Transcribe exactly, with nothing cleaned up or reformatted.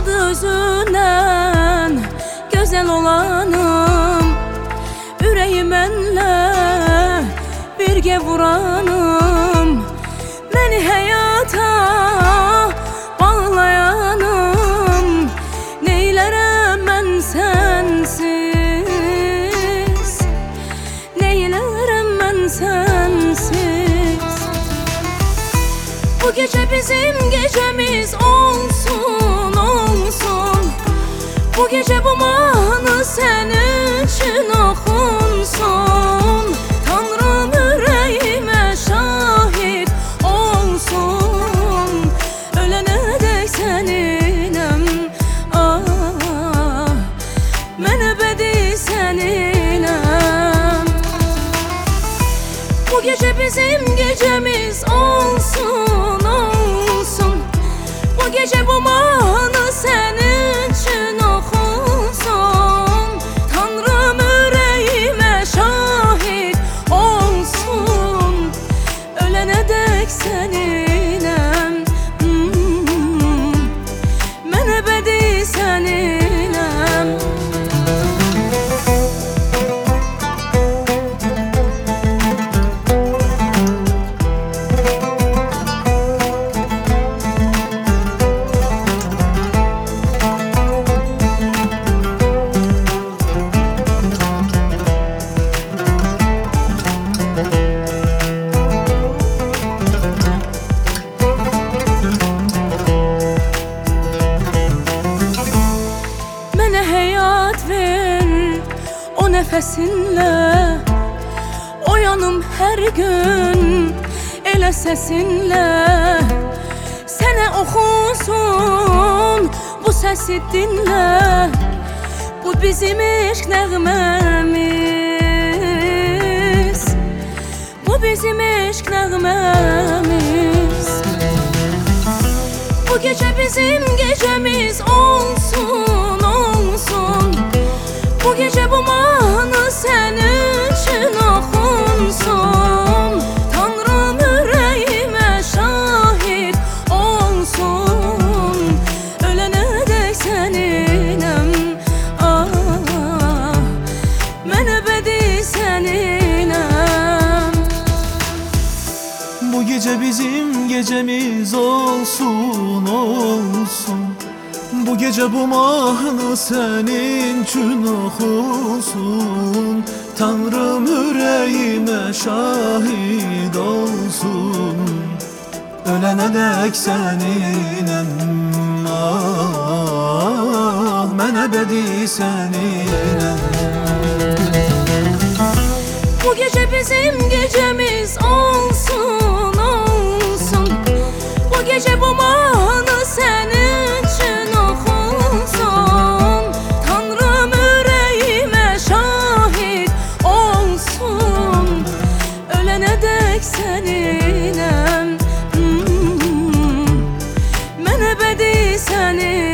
adı özündən gözəl olanım, ürəyi mənlə birgə vuranım, məni həyata bağlayanım. Neylərəm mən sənsiz, neylərəm mən sənsiz. Bu gecə bizim gecəmiz olsun, olsun. Bu gecə bu mahnı sənin üçün oxunsun. Tanrım ürəyimə şahid olsun, ölənədək səninəm, ah, mən əbədi səninəm. Bu gecə bizim gecəmiz olsun, olsun. Bu gecə bu mahnı sənin üçün oxunsun. Tanrım ürəyimə şahid olsun, ölənədək səninəm, hmm, mən əbədi səninəm. Mənə həyat ver o nəfəsinlə, oyanım hər gün elə səsinlə. Sənə oxunsun bu səsi dinlə, bu bizim eşq nəğməmiz, bu bizim eşq nəğməmiz. Bu gecə bizim gecəmiz olsun, olsun. Bu gecə bu mahnı sənin üçün oxunsun. Tanrım ürəyimə şahid olsun, ölənədək səninəm, ah, mən əbədi səninəm. Bu gece bizim gecemiz olsun, olsun. Bu gece bu mahnı senin için okunsun. Tanrım yüreğime şahit olsun, ölene dek seninem, ah, ben ebedi seninem. Bu gece bizim gecemiz olsun, olsun. Bu gece bu mahnı senin için okunsun. Tanrım yüreğime şahit olsun, ölene dek seninem, hmm, ben ebedi senin.